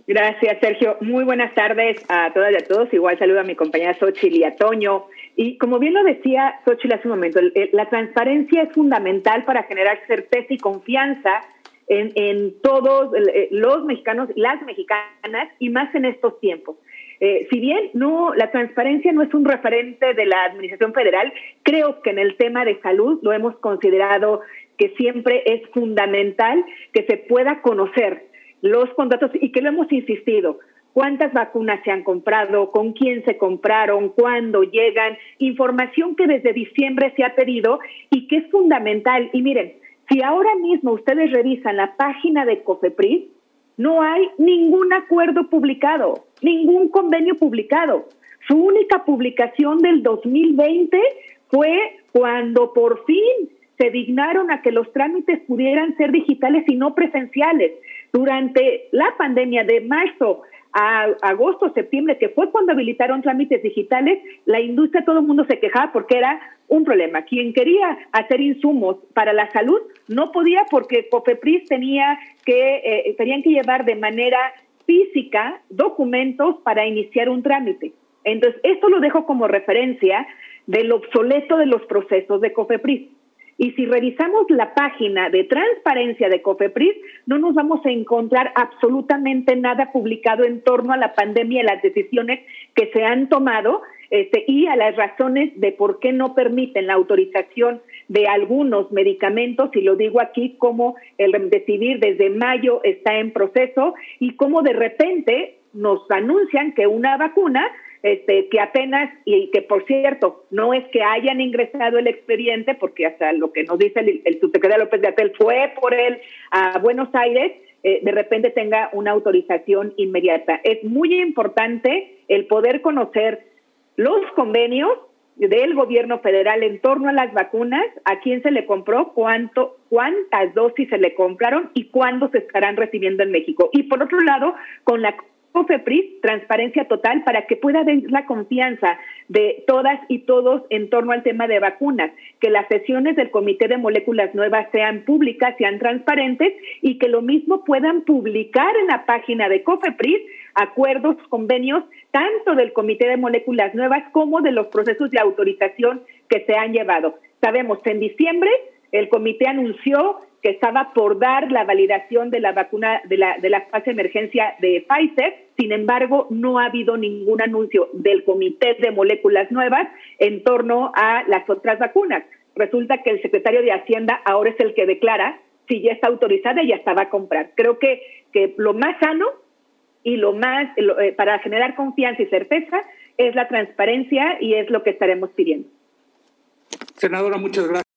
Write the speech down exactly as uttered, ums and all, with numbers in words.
Gracias, Sergio. Muy buenas tardes a todas y a todos. Igual saludo a mi compañera Xochitl y a Toño. Y como bien lo decía Xochitl hace un momento, la transparencia es fundamental para generar certeza y confianza en, en todos los mexicanos, las mexicanas, y más en estos tiempos. Eh, si bien no, la transparencia no es un referente de la Administración Federal, creo que en el tema de salud lo hemos considerado que siempre es fundamental que se pueda conocer los contratos y que lo hemos insistido. ¿Cuántas vacunas se han comprado? ¿Con quién se compraron? ¿Cuándo llegan? Información que desde diciembre se ha pedido y que es fundamental. Y miren, si ahora mismo ustedes revisan la página de COFEPRIS, no hay ningún acuerdo publicado, ningún convenio publicado. Su única publicación del dos mil veinte fue cuando por fin se dignaron a que los trámites pudieran ser digitales y no presenciales. Durante la pandemia de marzo a agosto, septiembre, que fue cuando habilitaron trámites digitales, la industria, todo el mundo se quejaba porque era un problema. Quien quería hacer insumos para la salud no podía porque COFEPRIS tenía que, eh, tenían que llevar de manera física documentos para iniciar un trámite. Entonces, esto lo dejo como referencia del obsoleto de los procesos de COFEPRIS. Y si revisamos la página de transparencia de COFEPRIS, no nos vamos a encontrar absolutamente nada publicado en torno a la pandemia y las decisiones que se han tomado este, y a las razones de por qué no permiten la autorización de algunos medicamentos, y lo digo aquí como el Remdesivir desde mayo está en proceso, y como de repente nos anuncian que una vacuna Este, que apenas, y que por cierto, no es que hayan ingresado el expediente, porque hasta lo que nos dice el, el subsecretario López-Gatell fue por él a Buenos Aires, eh, de repente tenga una autorización inmediata. Es muy importante el poder conocer los convenios del gobierno federal en torno a las vacunas, a quién se le compró, cuánto, cuántas dosis se le compraron y cuándo se estarán recibiendo en México. Y por otro lado, con la COFEPRIS, transparencia total para que pueda haber la confianza de todas y todos en torno al tema de vacunas, que las sesiones del Comité de Moléculas Nuevas sean públicas, sean transparentes y que lo mismo puedan publicar en la página de COFEPRIS acuerdos, convenios, tanto del Comité de Moléculas Nuevas como de los procesos de autorización que se han llevado. Sabemos que en diciembre el comité anunció que estaba por dar la validación de la vacuna de la de la fase de emergencia de Pfizer. Sin embargo, no ha habido ningún anuncio del Comité de Moléculas Nuevas en torno a las otras vacunas. Resulta que el secretario de Hacienda ahora es el que declara si ya está autorizada y ya estaba a comprar. Creo que, que lo más sano y lo más lo, eh, para generar confianza y certeza es la transparencia y es lo que estaremos pidiendo. Senadora, muchas gracias.